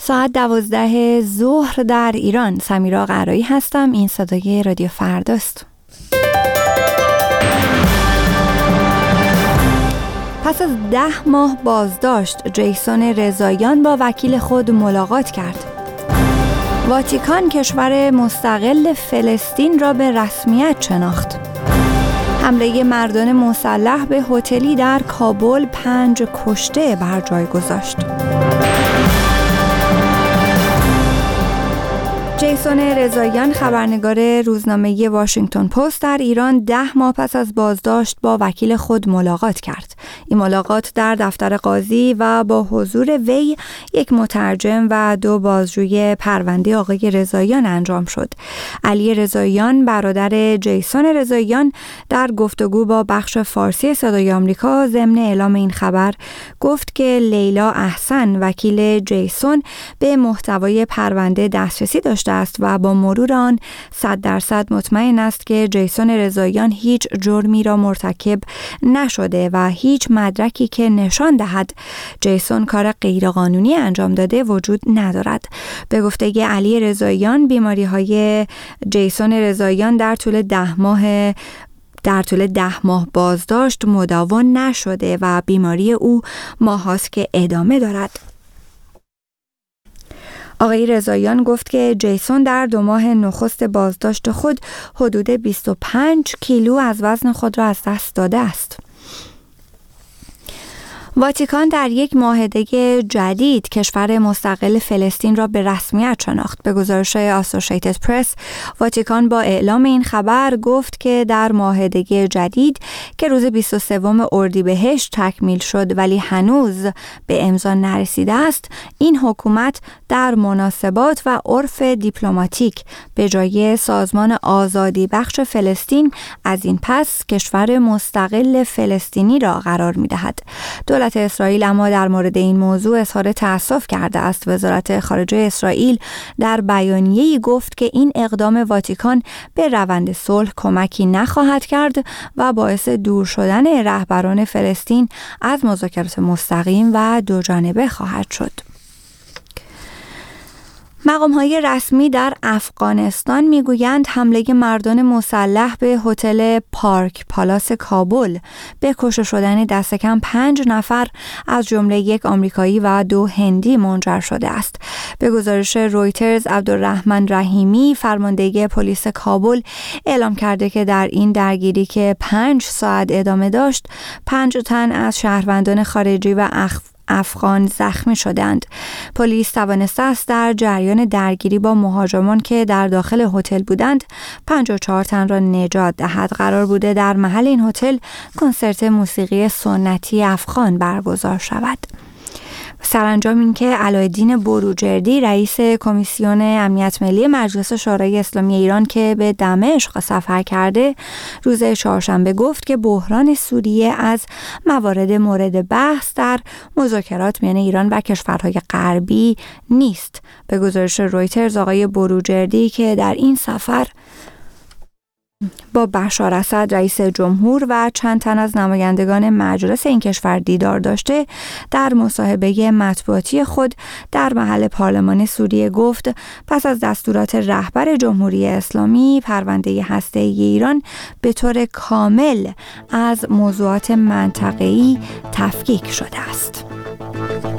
ساعت 12 ظهر در ایران. سمیرا قرایی هستم. این صدای رادیو فرداست. پس از 10 ماه بازداشت، جیسون رضاییان با وکیل خود ملاقات کرد. واتیکان کشور مستقل فلسطین را به رسمیت شناخت. حمله مردان مسلح به هتلی در کابل 5 کشته بر جای گذاشت. جیسون رضاییان خبرنگار روزنامه واشنگتن پست در ایران 10 ماه پس از بازداشت با وکیل خود ملاقات کرد. این ملاقات در دفتر قاضی و با حضور وی، یک مترجم و 2 بازجوی پرونده آقای رضاییان انجام شد. علی رضاییان برادر جیسون رضاییان در گفتگو با بخش فارسی صدای آمریکا ضمن اعلام این خبر گفت که لیلا احسن وکیل جیسون به محتوای پرونده دسترسی داشته است و با مرور آن 100% مطمئن است که جیسون رضاییان هیچ جرمی را مرتکب نشده و هیچ مدرکی که نشان دهد جیسون کار غیرقانونی انجام داده وجود ندارد. به گفته علی رضاییان، بیماری‌های جیسون رضاییان در طول 10 ماه بازداشت مداوا نشده و بیماری او ماهاست که ادامه دارد. آقای رضاییان گفت که جیسون در 2 ماه نخست بازداشت خود حدود 25 کیلو از وزن خود را از دست داده است. واتیکان در یک معاهده جدید کشور مستقل فلسطین را به رسمیت شناخت. به گزارش آسوشیتد پرس، واتیکان با اعلام این خبر گفت که در معاهده جدید که روز 23 اردیبهشت تکمیل شد ولی هنوز به امضا نرسیده است، این حکومت در مناسبات و عرف دیپلماتیک به جای سازمان آزادی بخش فلسطین از این پس کشور مستقل فلسطینی را قرار می‌دهد. دولت اسرائیل اما در مورد این موضوع اظهار تأسف کرده است. وزارت خارجه اسرائیل در بیانیه‌ای گفت که این اقدام واتیکان به روند صلح کمکی نخواهد کرد و باعث دور شدن رهبران فلسطین از مذاکرات مستقیم و دوجانبه خواهد شد. مقام‌های رسمی در افغانستان میگویند حمله مردان مسلح به هتل پارک پالاس کابل به کشته شدن دست کم 5 نفر از جمله 1 آمریکایی و 2 هندی منجر شده است. به گزارش رویترز، عبدالرحمن رحیمی، فرمانده پلیس کابل، اعلام کرده که در این درگیری که 5 ساعت ادامه داشت، 5 تن از شهروندان خارجی و افغان زخمی شدند. پلیس توانسته است در جریان درگیری با مهاجمان که در داخل هتل بودند 54 تن را نجات دهد. قرار بوده در محل این هتل کنسرت موسیقی سنتی افغان برگزار شود. سرانجام اینکه علایالدین بروجردی، رئیس کمیسیون امنیت ملی مجلس شورای اسلامی ایران که به دمشق سفر کرده، روز چهارشنبه گفت که بحران سوریه از موارد مورد بحث در مذاکرات میان ایران و کشورهای غربی نیست. به گزارش رویترز، آقای بروجردی که در این سفر با بشار اسد رئیس جمهور و چند تن از نمایندگان مجلس این کشور دیدار داشته، در مصاحبه مطبوعاتی خود در محل پارلمان سوریه گفت پس از دستورات رهبر جمهوری اسلامی، پرونده هسته‌ای ایران به طور کامل از موضوعات منطقه‌ای تفکیک شده است.